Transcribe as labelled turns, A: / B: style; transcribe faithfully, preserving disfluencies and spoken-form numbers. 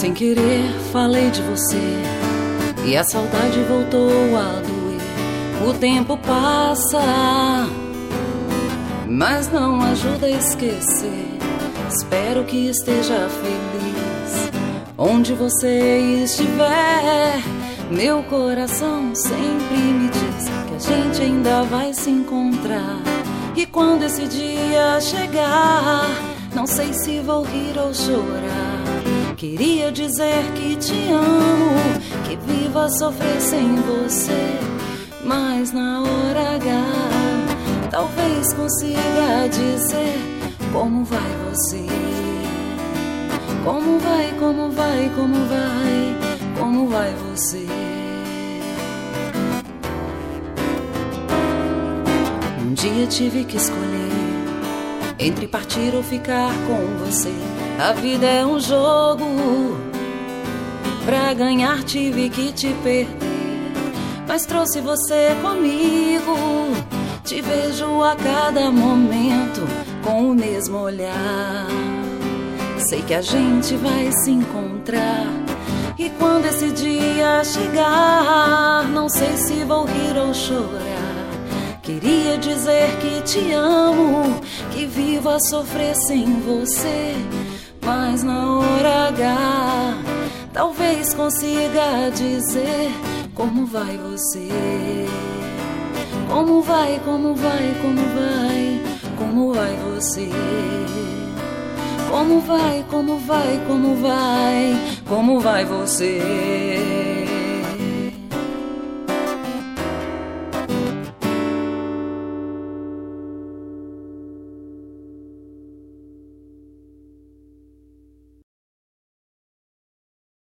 A: Sem querer falei de você e a saudade voltou a doer. O tempo passa, mas não ajuda a esquecer. Espero que esteja feliz onde você estiver. Meu coração sempre me diz que a gente ainda vai se encontrar. E quando esse dia chegar, não sei se vou rir ou chorar. Queria dizer que te amo, que vivo a sofrer sem você, mas na hora H talvez consiga dizer como vai você. Como vai, como vai, como vai, como vai você. Um dia tive que escolher entre partir ou ficar com você. A vida é um jogo, pra ganhar tive que te perder, mas trouxe você comigo. Te vejo a cada momento com o mesmo olhar. Sei que a gente vai se encontrar. E quando esse dia chegar, não sei se vou rir ou chorar. Queria dizer que te amo, que vivo a sofrer sem você, mas na hora H talvez consiga dizer como vai você. Como vai, como vai, como vai, como vai você. Como vai, como vai, como vai, como vai você.